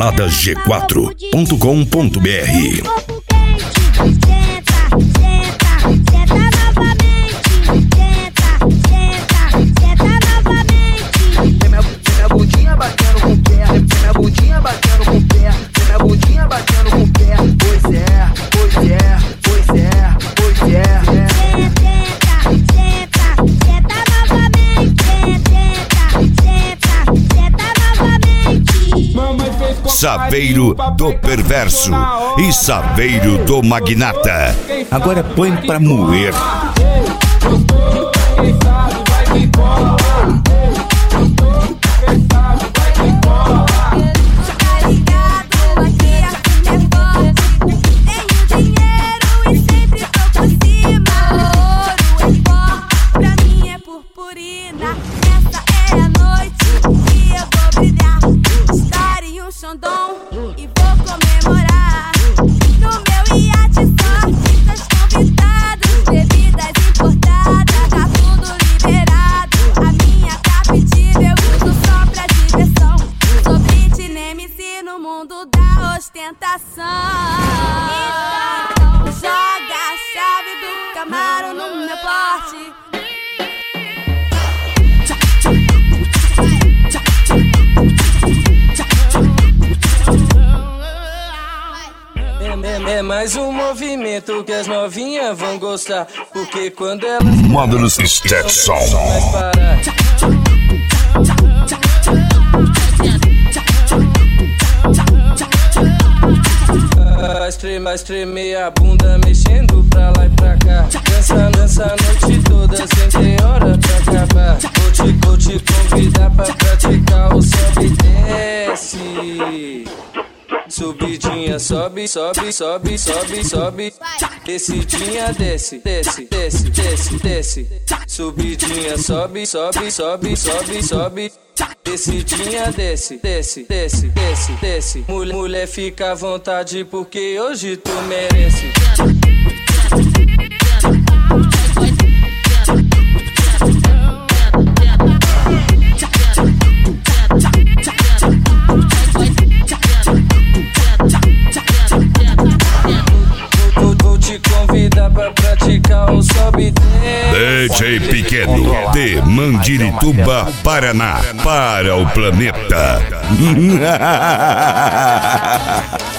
baladag4.com.br. Saveiro do perverso e saveiro do magnata. Agora põe pra moer. E vou comemorar no meu iate, só artistas convidados, bebidas importadas, tá tudo liberado. A minha captiva eu uso só pra diversão. Sou Britney MC no mundo da ostentação. Joga a chave do Camaro no meu porte. É mais um movimento que as novinhas vão gostar, porque quando elas Módulos Stetson. Vai tremer a bunda mexendo pra lá e pra cá. Dança a noite toda sem ter hora pra acabar. Vou te convidar pra praticar o sobe e desce. Subidinha, sobe, sobe, sobe, sobe, sobe. Descidinha, desce, desce, desce, desce, desce. Subidinha, sobe, sobe, sobe, sobe, sobe. Descidinha, desce, desce, desce, desce, desce. Mulher, fica à vontade porque hoje tu merece. Vou te convidar pra praticar o sobe e desce. DJ Pequeno de Mandirituba, Paraná, para o planeta.